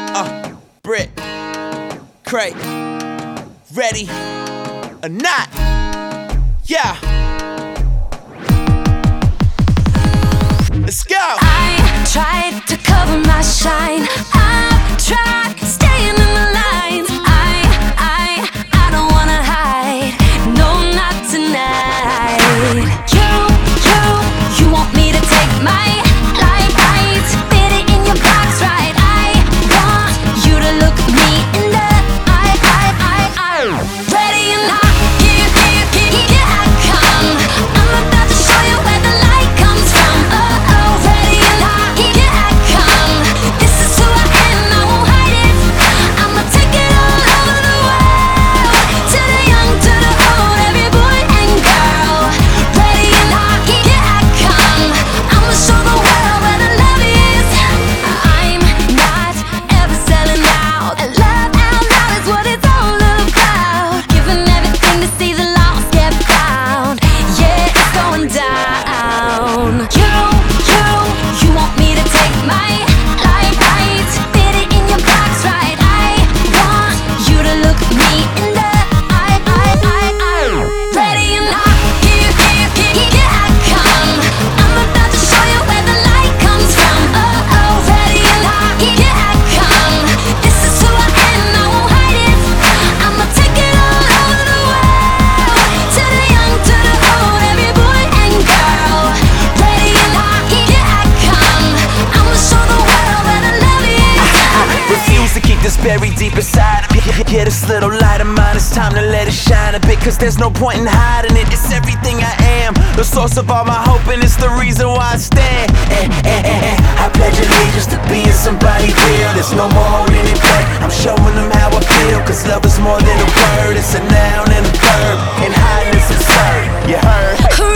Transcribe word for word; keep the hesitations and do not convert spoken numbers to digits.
Uh, Brit, Craig, ready or not? Yeah. Let's go. I tried to cover my shine. I tried staying in the lines. I, I, I don't wanna hide. No, not tonight. You, you, you want me to take my life right, fit it in your box right. I want you to look me in the eye, eye, eye, eye. Ready or not, here, here, here, here I come. I'm about to show you where the light comes from. Oh, oh, ready or not, here I come. This is who I am, I won't hide it. I'ma take it all over the world. To the young, to the old, every boy and girl. Ready or not, here I come. I'ma show the world where the love is. I'm not ever selling out. Love out loud is what it's all about. Giving everything to see the lost get found. Yeah, it's going down. You, you, you want me to take my life right, fit it in your box right. I want you to look me in the eye, eye, eye, eye. Ready or not, here, here, here, here I come. I'm about to show you where the light comes from. Oh, oh, ready or not, here I come. This is who I am, I won't hide it. I'ma take it all over the world. To the young, to the old, every boy and girl. Ready or not, here I come. I'ma show the world where the love is. Refuse to keep this buried deep inside of me. Yeah, this little light of mine, it's time to let it shine a bit. Cause there's no point in hiding it, it's everything I am. The source of all my hope and it's the reason why I stand. Eh, eh, eh, eh. I pledge allegiance to being somebody real. There's no more holding it back, I'm showing them how I feel. Cause love is more than a word, it's a noun and a verb. And hiding is absurd, you heard?